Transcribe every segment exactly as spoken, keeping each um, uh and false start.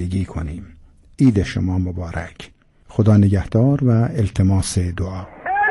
زندگی کنیم. عید شما مبارک. خدا نگهدار و التماس دعا.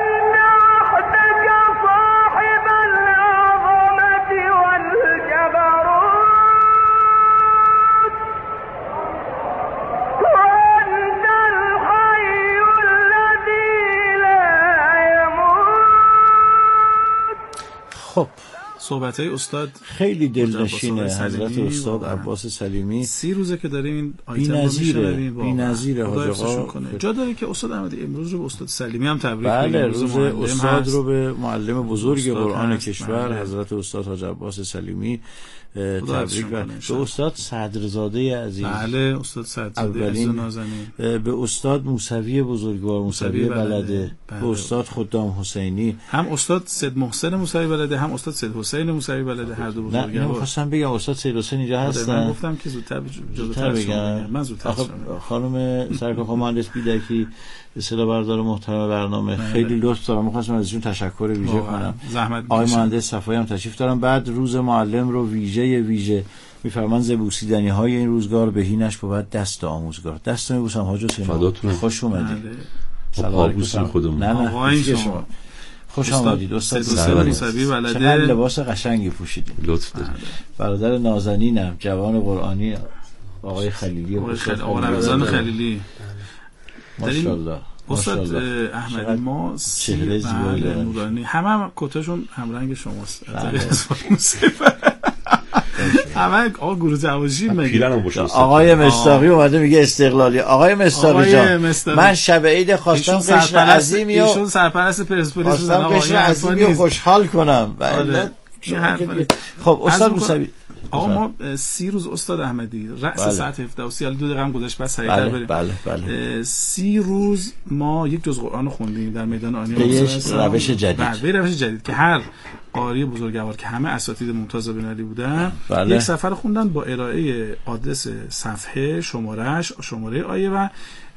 خب صحبت‌های استاد خیلی دلنشینه. حضرت استاد عباس سلیمی سی روزه که داریم این آیتم رو بی‌نظیره میشنویم. بی‌نظیره حاج آقا. جا داره که استاد احمدی امروز رو به استاد سلیمی هم تبریک بگیم. بله، روز استاد هست. رو به معلم بزرگ قرآن هست. کشور بله. حضرت استاد حاج عباس سلیمی تبریک به استاد صدرزاده عزیز. بله استاد صدرزاده عزیز نازنین، به استاد موسوی بزرگوار موسوی بلده, بلده. بله. به استاد خدام حسینی، هم استاد سید محسن موسوی بلده، هم استاد سید حسین موسوی بلده، هر دو بزرگوار. نه می‌خواستم بگم استاد سید حسین اینجا هستن. من گفتم که زودتر جلوتر بگم. من زودتر خانم سرکار مهندس بیدکی اصطلاح بردار محترم برنامه بله. خیلی لطف دارم، می‌خواستم ازشون تشکر ویژه کنم. آقای مهندس صفایی هم تشریف دارم. بعد روز معلم رو ویژه ویژه می‌فرمان ز بوسیدنی های این روزگار بهینش بود دست آموزگار. دست می‌بوسم حاج حسین. خوش اومدید. سلام علیکم خودمون. نه نه آقای شما خوش آمدید استاد موسوی بلده. چقدر لباس قشنگی پوشیدید. لطف دارید. برادر نازنینم جوان قرآنی آقای خلیلی آقای رمضان خلیلی. ماشاءالله. استاد احمدی ما چهره زیبایی نورانی همه هم کتاشون هم رنگ شماست. همه آقا گروه جواشی میگه. آقای مستاقی اومده میگه استقلالی. آقای مستاقی جان من شب عید خواستم قشر عظیمی و ایشون سرپرست پرسپولیس بودن. آقا قشر عظیمی خوشحال کنم. خب استاد موسوی آقا ما سی روز استاد احمدی رأس بله. ساعت هفده و سی دو دقیقه هم گذشت بس سریعتر بله. بریم. بله بله. سی روز ما یک جز قرآن رو خوندیم در میدان آنی به روش جدید. بله به روش جدید که هر قاری بزرگوار که همه اساتید ممتاز بین‌المللی بودن بله. یک سفر خوندن با ارائه آدرس صفحه، شماره‌اش، شماره آیه و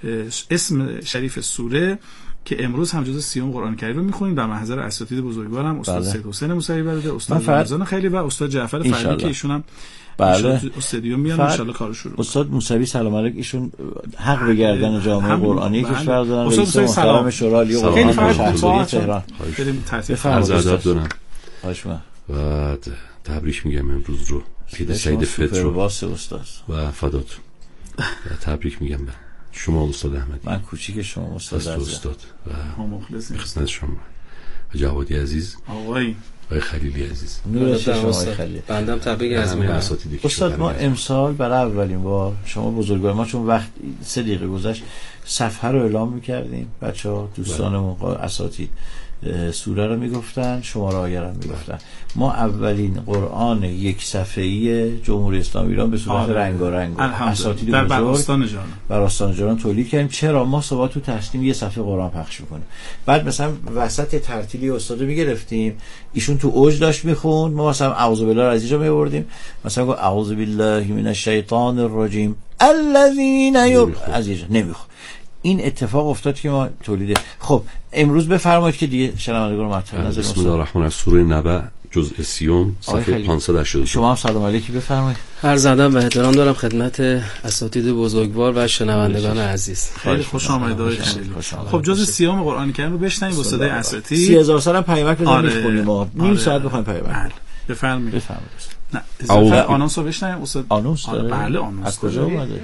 اسم شریف سوره که امروز هم جزء سیوم قرآن کریم رو می‌خونیم در محضر اساتید بزرگوارم استاد بله. سید حسین موسوی بلده، استاد رمضان خیلی و استاد جعفر فرید که ایشون هم بله استادیوم میان ان شاءالله کارو شروع. استاد موسوی سلام علیک ایشون حق به گردن جامعه قرآنی کشور دارن. رئیس محترم شورای عالی قرآن شهرداری تهران. بریم ترتیب عرض دارم. خواهش می‌کنم. و تبریک میگم امروز رو عید سعید فطر رو واسه استاد و فداتون. و تبریک میگم به شما استاد احمدی. من کوچیک شما استاد استاد و مخلصیم. خدمت شما و جوادی عزیز. آقای آقای خلیلی عزیز. نور شما آقای خلیلی. بنده تبریک از میگم. استاد ما امسال برای اولین بار شما بزرگوار ما چون وقت سه دقیقه گذشت صفحه رو اعلام می‌کردیم. بچه‌ها دوستانمون اساتید سوره رو میگفتن، شماره آیه رو میگفتن. ما اولین قرآن یک صفحه‌ای جمهوری اسلامی ایران به صورت رنگارنگ اساتید در براستان جان براستان جان تولید کردیم. چرا ما صبح تو تسلیم یه صفحه قرآن پخش می‌کنیم، بعد مثلا وسط ترتیلی استادو میگرفتیم، ایشون تو اوج داشت میخوند، ما مثلا اعوذ بالله از اینجا میآوردیم، مثلا گفت اعوذ بالله من الشیطان الرجیم الذین یب از اینجا نمیخوند. این اتفاق افتاد که ما تولید. خب امروز بفرمایید که دیگه شنوندگان رو مطلب نظر بسم الله الرحمن الرحیم. سوره نبأ جزء سیوم صفحه پانصد و هشتاد و دو. شما هم سلام علیکی بفرمایید. عرض ادب و احترام دارم خدمت اساتید بزرگوار و شنوندگان عزیز. خیلی خوش آمدید آقای خلیلی. خب جزء سیوم قرآن کریم رو بشنویم با صدای اساتید. سی هزار سال هم پیامک بزنیم میخونیم ما نیم ساعت بخوایم پیامک. بفرمایید. بفرمایید. نه اضافه آنونس رو بشنویم استاد. آنونس داره؟ بله آنونس. از کجا اومده؟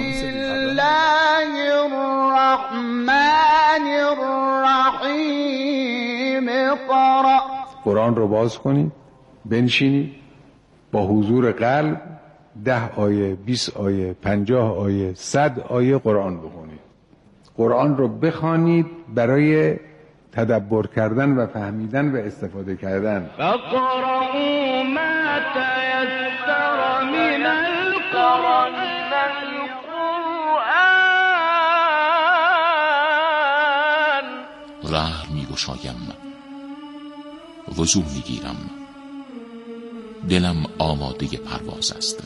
الله الرحمن الرحیم اقرأ. قرآن رو باز کنید، بنشینید با حضور قلب ده آیه، بیست آیه، پنجاه آیه، صد آیه قرآن بخونید. قرآن رو بخوانید برای تدبر کردن و فهمیدن و استفاده کردن. فقرأوا ما تيسر من القرآن. راه می گشایم، وضو می گیرم، دلم آماده پرواز است.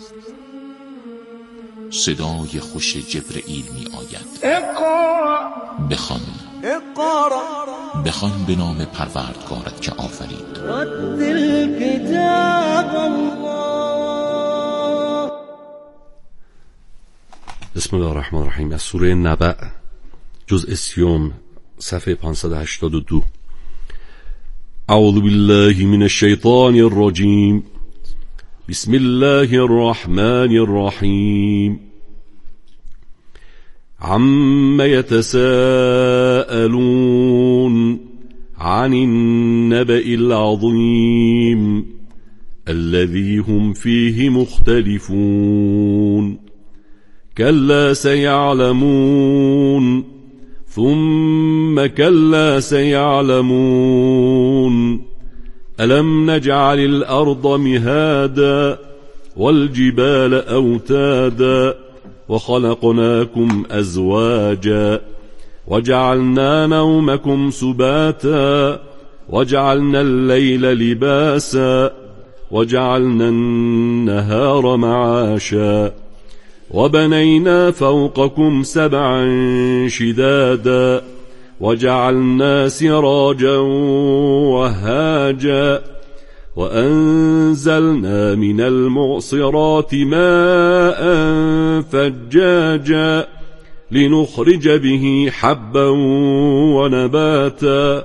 صدای خوش جبرئیل می آید. بخوان بخوان به نام پروردگارت که آفرید. بسم الله الرحمن الرحیم. از سوره نبأ جزء سیوم صفحه پانصد و هشتاد و دو. اعوذ بالله من الشیطان الرجیم. بسم الله الرحمن الرحیم. عم يتساءلون عن النبأ العظيم الذي هم فيه مختلفون كلا سيعلمون ثم كلا سيعلمون ألم نجعل الأرض مهادا والجبال أوتادا وخلقناكم أزواجا وجعلنا نومكم سباتا وجعلنا الليل لباسا وجعلنا النهار معاشا وبنينا فوقكم سبعا شدادا وجعلنا سراجا وهاجا وأنزلنا من المعصرات ماء فجاجا لنخرج به حبا ونباتا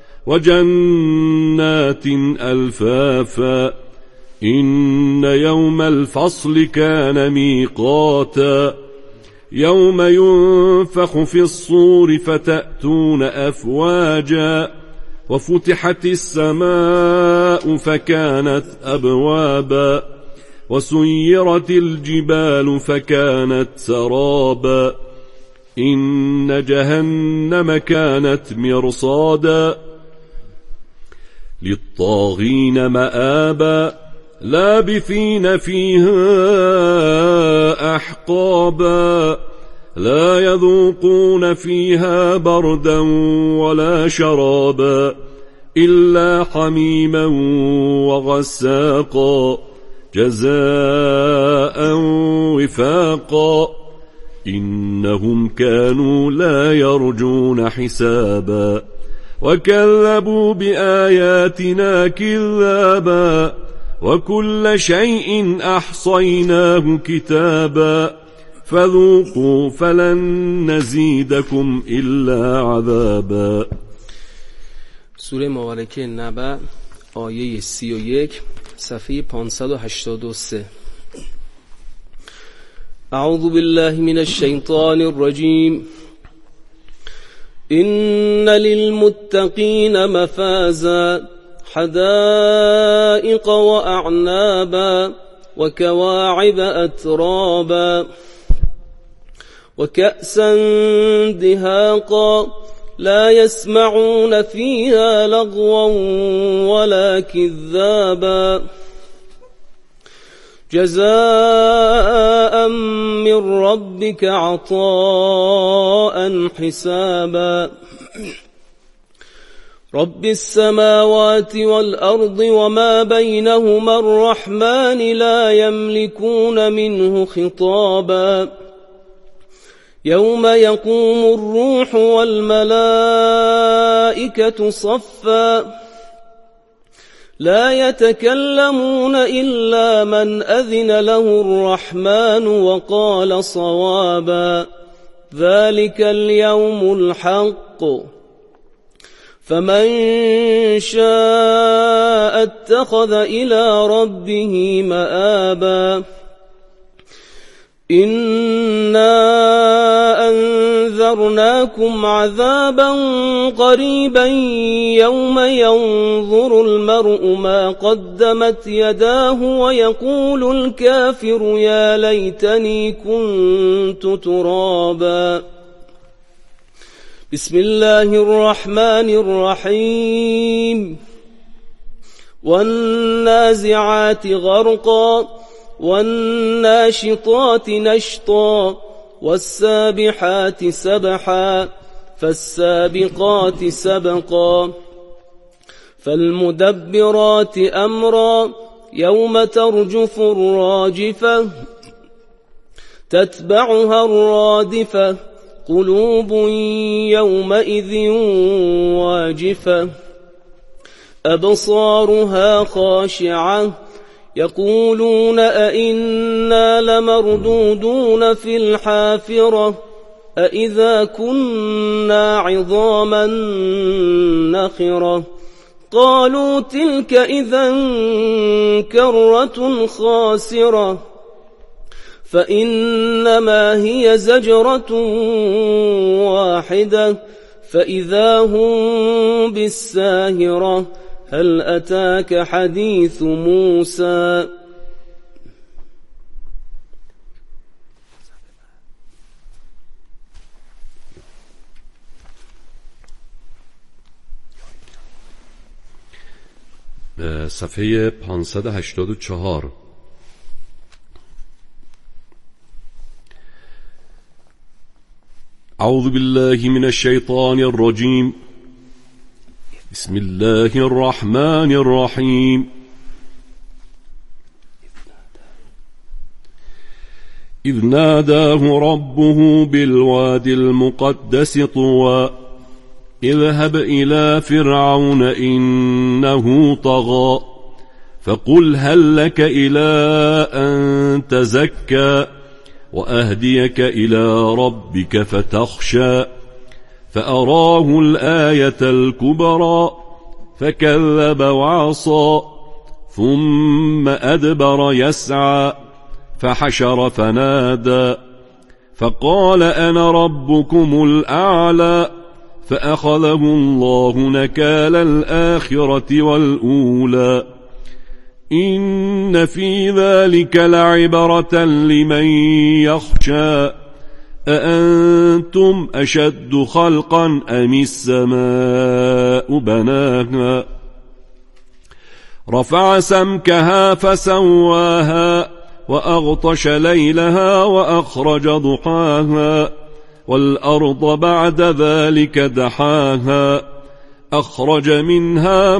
وجنات ألفافا إن يوم الفصل كان ميقاتا يوم ينفخ في الصور فتأتون أفواجا وفتحت السماء فكانت أبوابا وسيرت الجبال فكانت سرابا إن جهنم كانت مرصادا للطاغين مآبا لابثين فيها أحقابا لا يذوقون فيها بردا ولا شرابا إلا حميما وغساقا جزاء وفاقا إنهم كانوا لا يرجون حسابا وكذبوا بآياتنا كذابا وكل شيء أحصيناه كتابا فذوقوا فلن نزيدكم إلا عذابا. سوره مبارکه نبأ آیه سی و یک صفحه پانصد و هشتاد و سه. اعوذ بالله من الشیطان الرجیم. إن للمتقين مفازا حدائق وأعنابا وكواعب أترابا وكأسا دهاقا لا يسمعون فيها لغوا ولا كذابا جزاء من ربك عطاء حسابا رب السماوات والأرض وما بينهما الرحمن لا يملكون منه خطابا يوم يقوم الروح والملائكة صفا لا يتكلمون إلا من أذن له الرحمن وقال صوابا ذلك اليوم الحق فمن شاء اتخذ إلى ربه مآبا إنا أنذرناكم عذابا قريبا يوم ينظر المرء ما قدمت يداه ويقول الكافر يا ليتني كنت ترابا بسم الله الرحمن الرحيم والنازعات غرقا والناشطات نشطا والسابحات سبحا فالسابقات سبقا فالمدبرات أمرا يوم ترجف الراجفة تتبعها الرادفة قلوب يومئذ واجفة أبصارها خاشعة يقولون أئنا لمردودون في الحافرة أئذا كنا عظاما نخرة قالوا تلك إذا كرة خاسرة فإنما هي زجرة واحدة فإذا هم بالساهرة هل أتاك حديث موسى صفحه پانصد و هشتاد و چهار. أعوذ بالله من الشيطان الرجيم بسم الله الرحمن الرحيم إذ ناداه ربه بالوادي المقدس طوى اذهب إلى فرعون إنه طغى فقل هل لك إلى أن تزكى وأهديك إلى ربك فتخشى فأراه الآية الكبرى فكذب وعصى ثم أدبر يسعى فحشر فنادى فقال أنا ربكم الأعلى فأخذه الله نكال الآخرة والأولى إن في ذلك لعبرة لمن يخشى أأنتم أشد خلقا أم السماء بناها رفع سمكها فسواها وأغطش ليلها وأخرج ضحاها والأرض بعد ذلك دحاها أخرج منها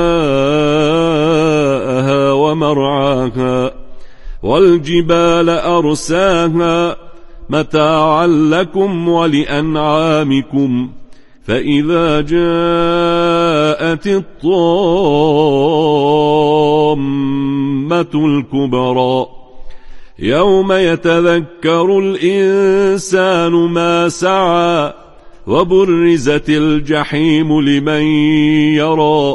ماءها ومرعاها والجبال أرساها متاعا لكم ولأنعامكم فإذا جاءت الطامة الكبرى يوم يتذكر الإنسان ما سعى وبرزت الجحيم لمن يرى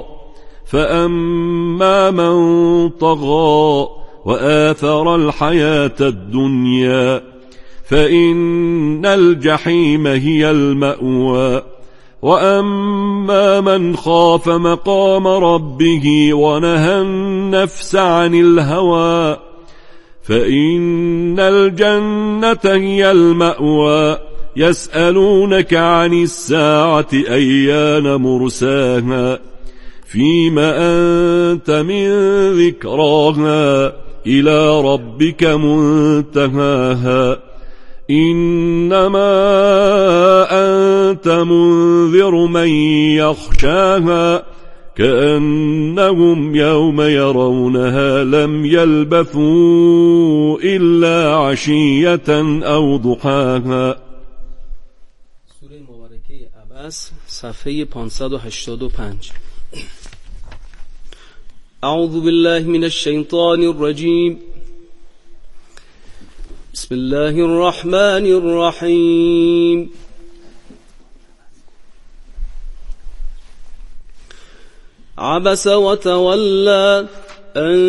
فأما من طغى وآثر الحياة الدنيا فإن الجحيم هي المأوى وأما من خاف مقام ربه ونهى النفس عن الهوى فإن الجنة هي المأوى يسألونك عن الساعة أيان مرساها فيما أنت من ذكراها إلى ربك منتهاها إنما أنت منذر من يخشاها كأنهم يوم يرونها لم يلبثوا إلا عشية أو ضحاها. سوره مبارکه عبس صفحه پانصد و هشتاد و پنج. اعوذ بالله من الشیطان الرجیم بسم الله الرحمن الرحیم عبس وتولى أن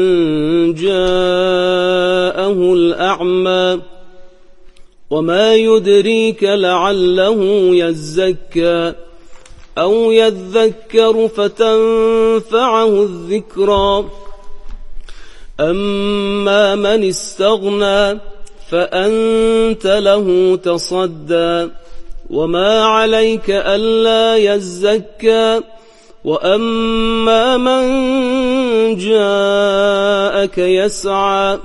جاءه الأعمى وما يدريك لعله يزكى أو يذكر فتنفعه الذكرى أما من استغنى فأنت له تصدى وما عليك ألا يزكى وأما من جاءك يسعى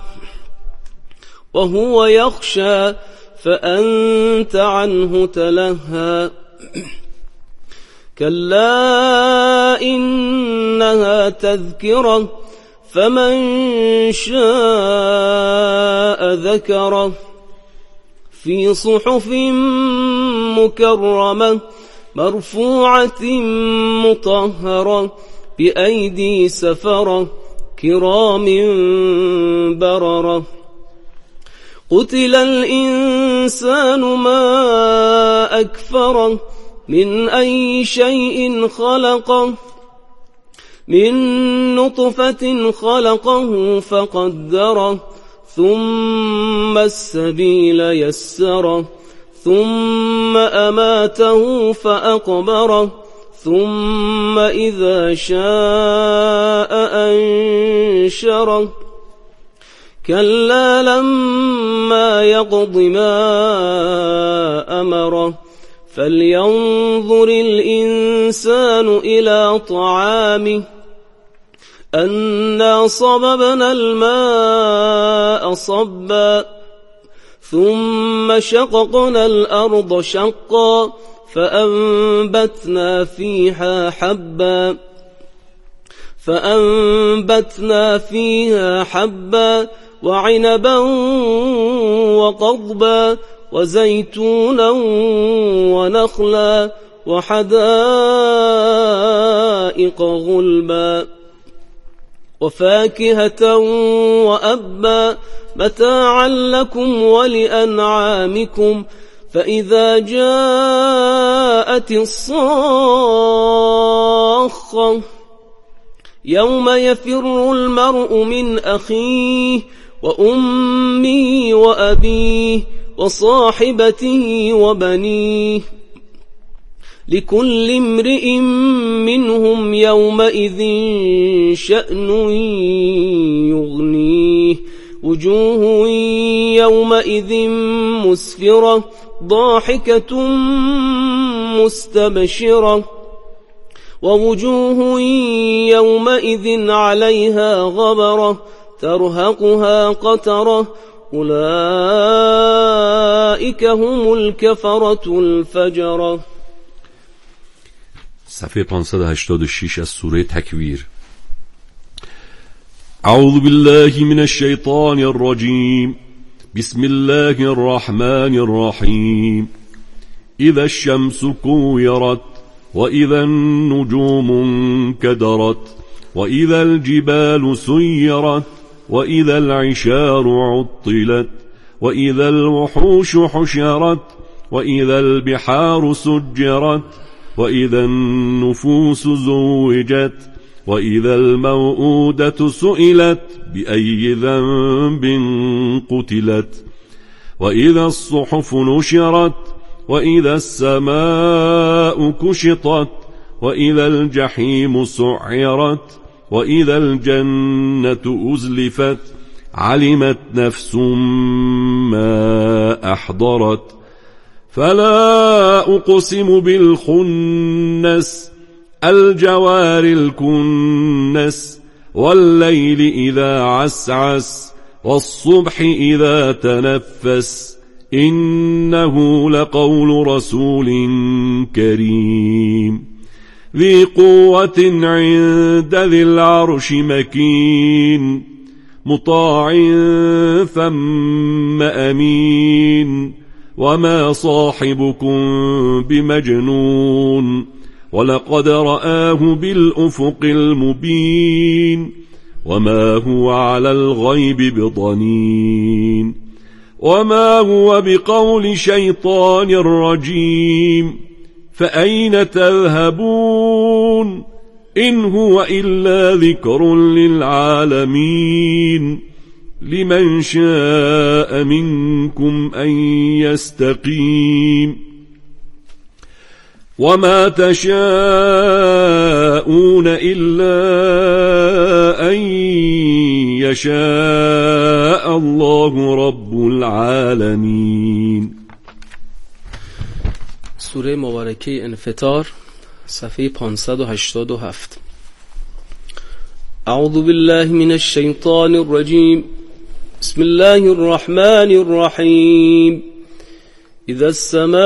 وهو يخشى فأنت عنه تلهى كلا إنها تذكرة فمن شاء ذكره في صحف مكرمة مرفوعة مطهرة بأيدي سفرة كرام بررة. قتل الإنسان ما أكفره من أي شيء خلقه من نطفة خلقه فقدره ثم السبيل يسره ثم أماته فأقبره ثم إذا شاء أنشره كلا لما يقض ما أمره فلينظر الإنسان إلى طعامه أنا صببنا الماء صبا ثم شققنا الأرض شقا فأنبتنا فيها حبا فأنبتنا فيها حبا وعنبا وقضبا وزيتونا ونخلا وحدائق غلبا وفاكهة وأبا متاعا لكم ولأنعامكم فإذا جاءت الصاخة يوم يفر المرء من أخيه وأمه وأبيه وصاحبته وبنيه لكل امرئ منهم يومئذ شأن يغنيه وجوه يومئذ مسفرة ضاحكة مستبشرة ووجوه يومئذ عليها غبرة ترهقها قترة أولئك هم الكفرة الفجرة. صفحه پانصد و هشتاد و شش از سوره تکویر. اعوذ بالله من الشیطان الرجیم بسم الله الرحمن الرحیم اذا الشمس كورت وإذا النجوم انكدرت وإذا الجبال سيرت وإذا العشار عطلت وإذا الوحوش حشرت وإذا البحار سجرت وإذا النفوس زوجت وإذا الموءودة سئلت بأي ذنب قتلت وإذا الصحف نشرت وإذا السماء كشطت وإذا الجحيم سعرت وإذا الجنة أزلفت علمت نفس ما أحضرت فلا أقسم بالخنس الجوار الكنس والليل إذا عسعس والصبح إذا تنفس إنه لقول رسول كريم ذي قوة عند ذي العرش مكين مطاع ثم أمين وما صاحبكم بمجنون ولقد رآه بالأفق المبين وما هو على الغيب بضنين وما هو بقول شيطان رجيم فأين تذهبون إن هو إلا ذكر للعالمين لمن شاء منكم أن يستقيم وما تشاءون إلا أن يشاء الله رب العالمين. سوره مبارکه انفطار صفحه پانصد و هشتاد و هفت. اعوذ بالله من الشیطان الرجیم بسم الله الرحمن الرحیم اذا السماء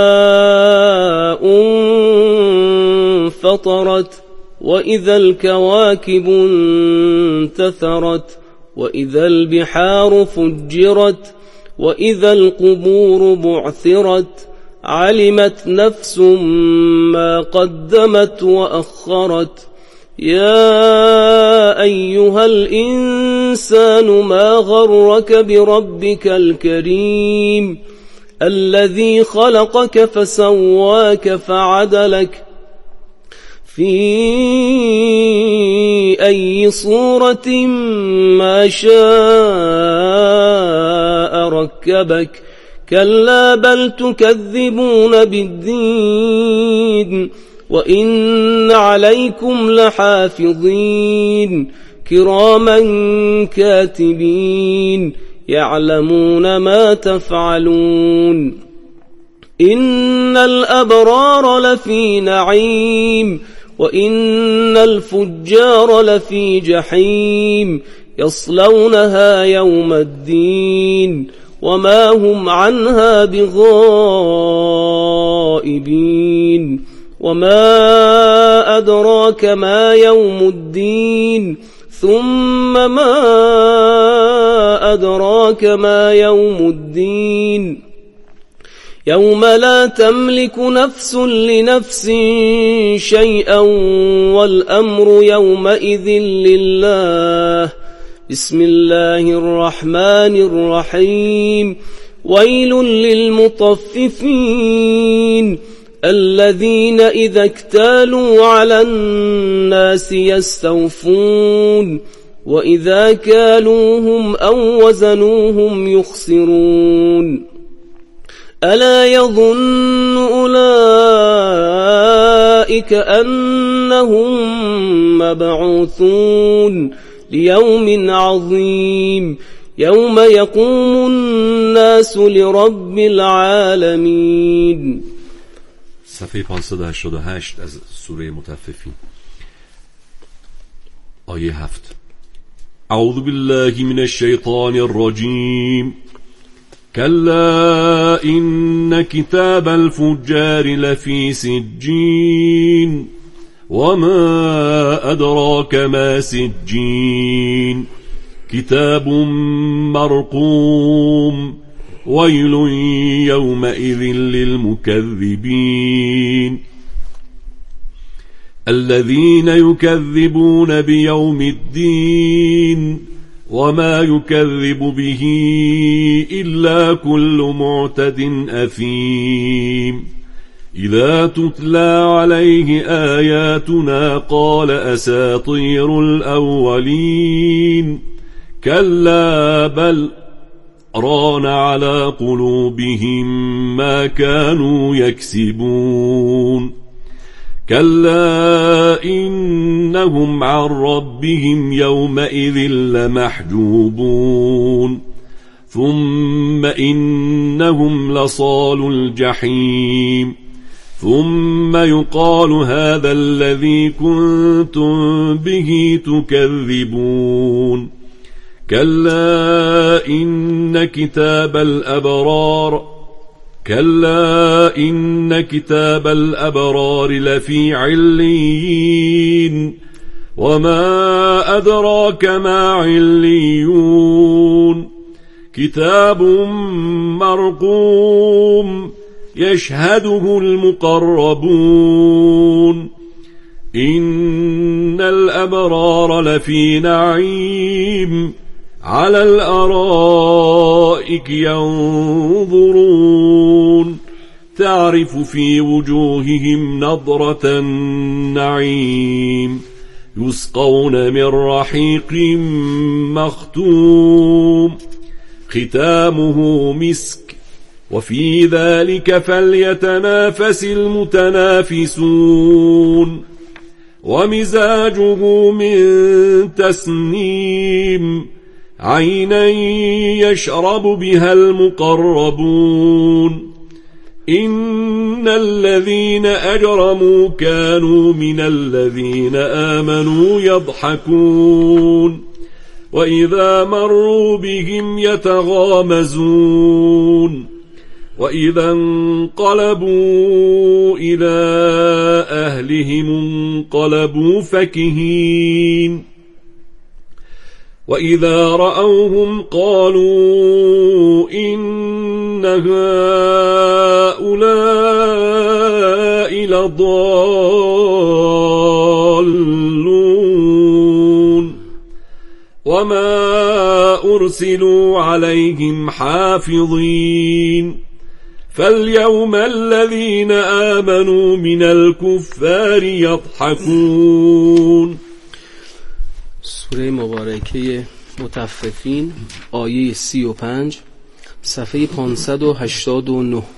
انفطرت وإذا الكواكب انتثرت وإذا البحار فجرت وإذا القبور بعثرت علمت نفس ما قدمت وأخرت يا أيها الإنسان ما غرك بربك الكريم الذي خلقك فسواك فعدلك في أي صورة ما شاء ركبك كلا بل تكذبون بالدين وإن عليكم لحافظين كراما كاتبين يعلمون ما تفعلون إن الأبرار لفي نعيم وإن الفجار لفي جحيم يصلونها يوم الدين وما هم عنها بغائبين وما أدراك ما يوم الدين ثم ما أدراك ما يوم الدين يوم لا تملك نفس لنفس شيئا والأمر يومئذ لله بسم الله الرحمن الرحيم ويل للمطففين الذين إذا اكتالوا على الناس يستوفون وإذا كالوهم أو وزنوهم يخسرون ألا يظن أولئك أنهم مبعوثون ليوم عظيم يوم يقوم الناس لرب العالمين. صفحه پانصد و هشتاد و هشت از سوره مطففین، آیه هفت. اعوذ بالله من الشیطان الرجیم كلا إن كتاب الفجار لفي سجين وما أدراك ما سجين كتاب مرقوم ويل يومئذ للمكذبين الذين يكذبون بيوم الدين وما يكذب به إلا كل معتد أثيم إذا تتلى عليه آياتنا قال أساطير الأولين كلا بل ران على قلوبهم ما كانوا يكسبون كلا إنهم عن ربهم يومئذ لمحجوبون ثم إنهم لصالو الجحيم ثم يقال هذا الذي كنتم به تكذبون كلا إن كتاب الأبرار كلا إن كتاب الأبرار لفي عليين وما أدراك ما عليون كتاب مرقوم يشهده المقربون إن الأبرار لفي نعيم على الأرائك ينظرون تعرف في وجوههم نضرة النعيم يسقون من رحيق مختوم ختامه مسك وفي ذلك فليتنافس المتنافسون ومزاجه من تسنيم عينا يشرب بها المقربون إن الذين أجرموا كانوا من الذين آمنوا يضحكون وإذا مروا بهم يتغامزون وإذا انقلبوا إلى أهلهم انقلبوا فكهين وإذا رأوهم قالوا إن هؤلاء لضالون وما أرسلوا عليهم حافظين فاليوم الذين آمنوا من الكفار يضحكون. سوره مبارکه مطففین آیه سی و پنج صفحه پانصد و هشتاد و نه.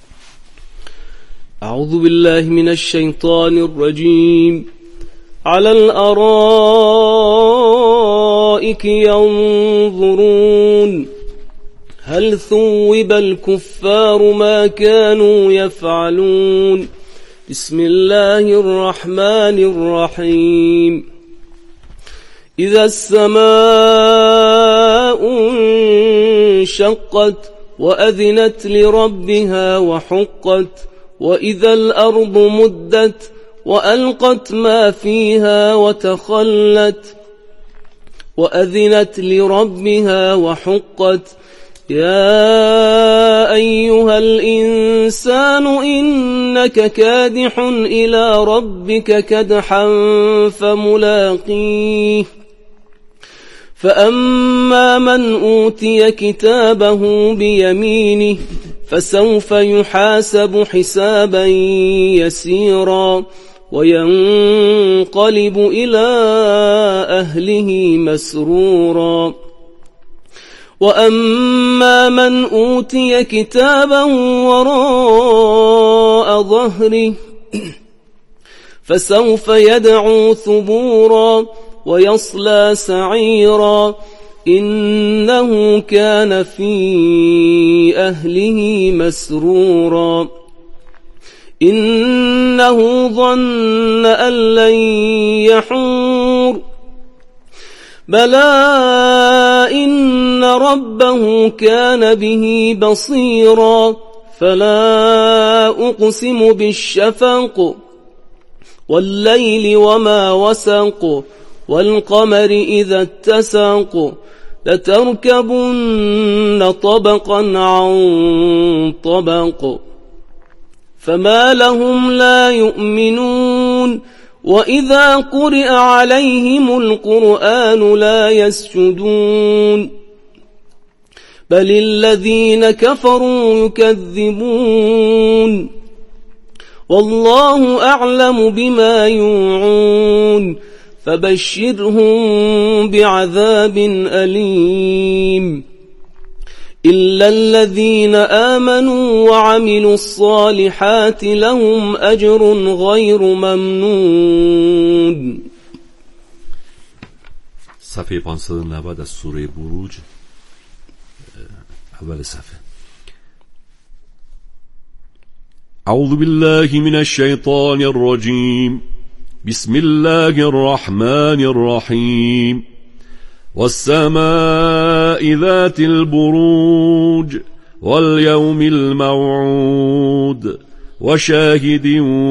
اعوذ بالله من الشیطان الرجیم. على الأرائك ينظرون هل ثوب الكفار ما كانوا يفعلون. بسم الله الرحمن الرحيم. إذا السماء انشقت وأذنت لربها وحقت وإذا الأرض مدت وألقت ما فيها وتخلت وأذنت لربها وحقت. يا أيها الإنسان إنك كادح إلى ربك كدحا فملاقيه. فأما من أوتي كتابه بيمينه فسوف يحاسب حسابا يسيرا وينقلب إلى أهله مسرورا. وأما من أوتي كتابا وراء ظهره فسوف يدعو ثبورا ويصلى سعيرا إنه كان في أهله مسرورا. إنه ظن أن لن يحور بلى إن ربه كان به بصيرا. فلا أقسم بالشفق والليل وما وسق والقمر إذا اتسق لتركبن طبقا عن طبق فما لهم لا يؤمنون وإذا قرئ عليهم القرآن لا يسجدون بل الذين كفروا يكذبون والله أعلم بما يوعون فبشرهم بعذاب أليم إلا الذين آمنوا وعملوا الصالحات لهم أجر غير ممنون. صفحه پانصد و نود از سوره بروج، اول صفحه. اعوذ بالله من الشیطان الرجیم. بسم الله الرحمن الرحيم. والسماء ذات البروج واليوم الموعود وشاهد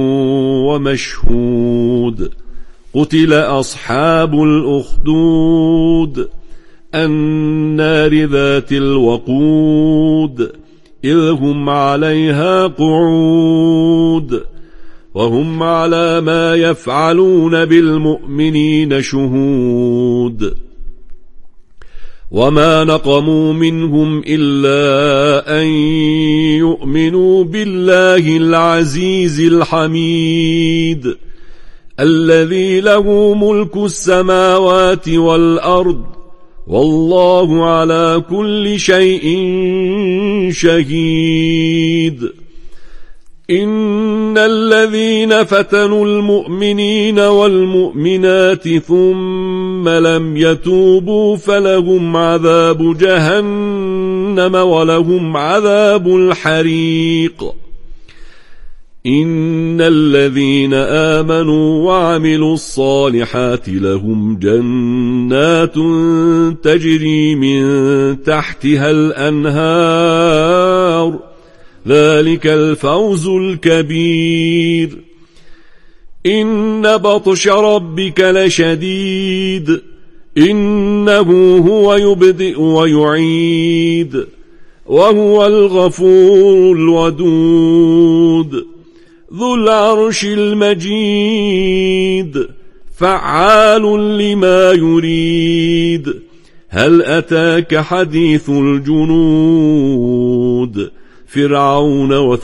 ومشهود. قتل أصحاب الأخدود النار ذات الوقود إذ هم عليها قعود وهم على ما يفعلون بالمؤمنين شهود. وما نقموا منهم إلا أن يؤمنوا بالله العزيز الحميد الذي له ملك السماوات والأرض والله على كل شيء شهيد. إن الذين فتنوا المؤمنين والمؤمنات ثم لم يتوبوا فلهم عذاب جهنم ولهم عذاب الحريق. إن الذين آمنوا وعملوا الصالحات لهم جنات تجري من تحتها الأنهار ذلك الفوز الكبير. إن بطش ربك لشديد إنه هو يبدئ ويعيد وهو الغفور الودود ذو العرش المجيد فعال لما يريد. هل أتاك حديث الجنود فرعون و